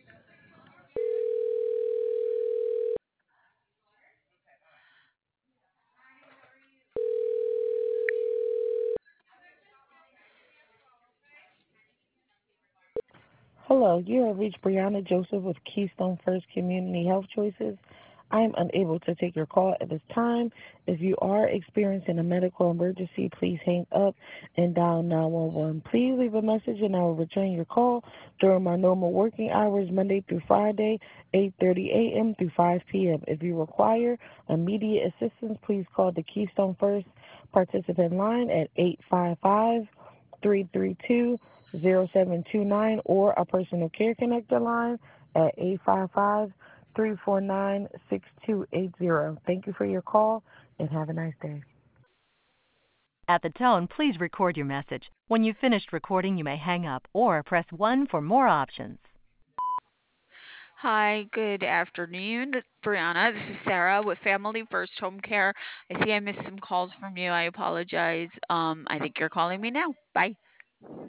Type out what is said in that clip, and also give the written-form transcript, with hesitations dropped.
Hello, you have reached Brianna Joseph with Keystone First Community Health Choices. I am unable to take your call at this time. If you are experiencing a medical emergency, please hang up and dial 911. Please leave a message and I will return your call during my normal working hours, Monday through Friday, 8:30 a.m. through 5 p.m. If you require immediate assistance, please call the Keystone First participant line at 855-332-0729 or a personal care connector line at 855-349-6280. Thank you for your call and have a nice day. At the tone, please record your message. When you've finished recording, you may hang up or press 1 for more options. Hi, good afternoon, Brianna. This is Sarah with Family First Home Care. I see I missed some calls from you. I apologize. I think you're calling me now. Bye.